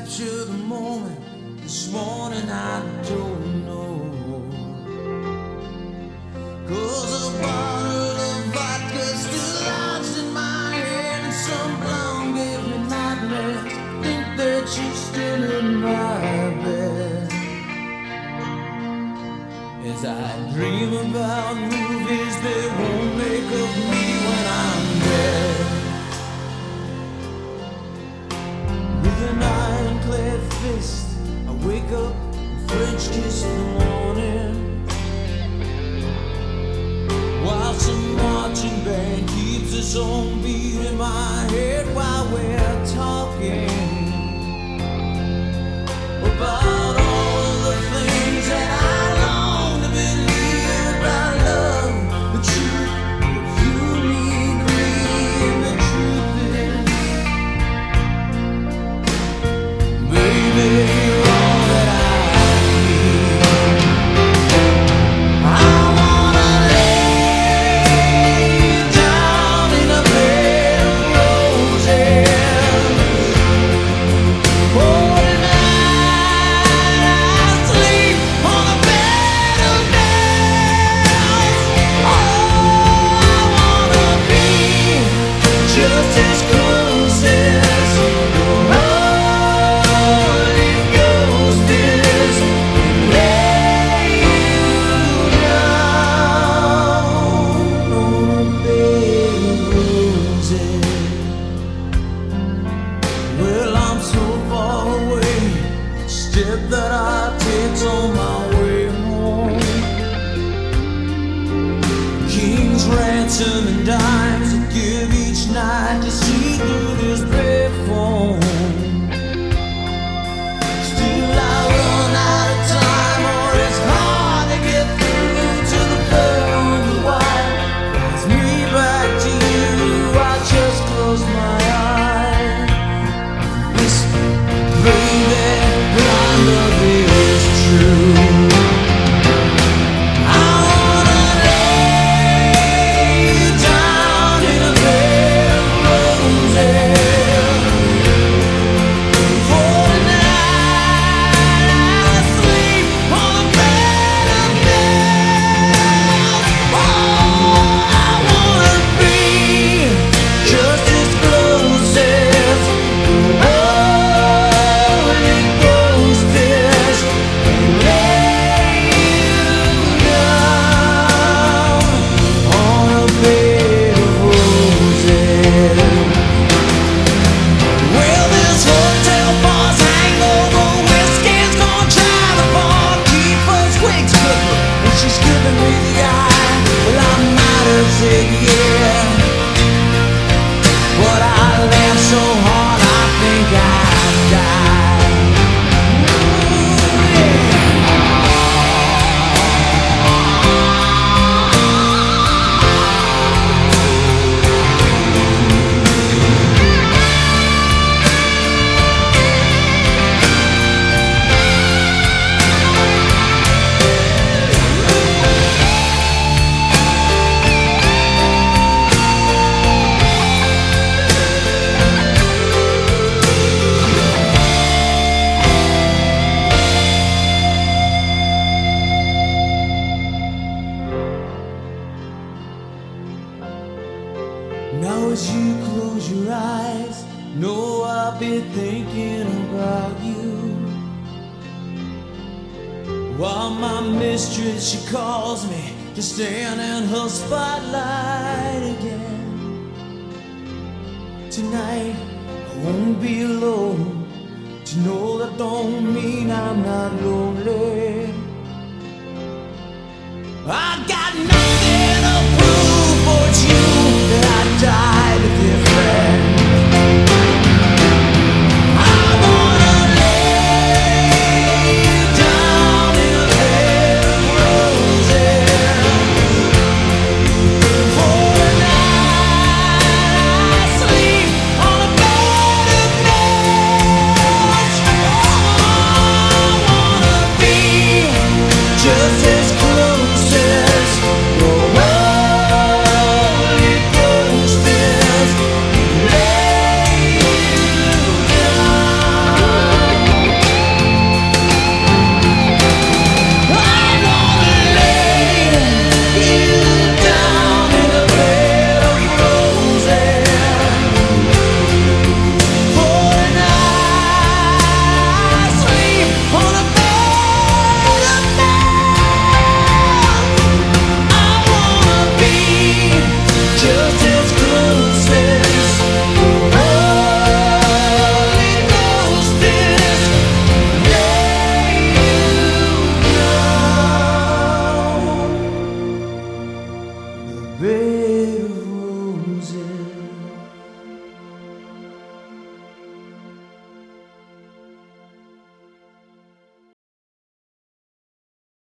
capture the moment. This morning I don't know. 'Cause a bottle of vodka still lodged in my head, and some blonde gave me nightmares. Think that she's still in my bed. As I dream about movies that won't make of me when I'm dead. With an ironclad fist, I wake up and French kiss in the morning, while some marching band keeps its own beat in my head while we're talking about all of the things that I long to believe about love, the truth, if you need me, and the truth is, baby, you're all that I need. I wanna lay you down in a bed of roses. Oh, tonight I sleep on a bed of nails. Oh, I wanna be just as close as the Holy Ghost is. Lay you down on a bed of roses. Well, I'm so far away. Step that I take's on my way home. King's ransom and dimes I give each night to see through this bed phone. Still I run out of time, or it's hard to get through to the pearl on the wire. Brings me back to you. I just close my eyes, whisper, baby, that our love is true. I wanna lay you down in a bed of roses. For tonight I sleep on a bed of nails. Oh, I wanna be just as close as the Holy Ghost is. Lay you down on a bed of roses. Well, this hotel bar's hangover whiskey's gonna try to fall. Keep us wigs cooking, and she's giving me the eye. Well, I might have said yeah, but I laughed so hard I think I'd die. Ooh, yeah. Now as you close your eyes, know I've been thinking about you. While my mistress, she calls me to stand in her spotlight again. Tonight I won't be alone. To know that don't mean I'm not lonely. I got nothing to prove, for it's you that I die.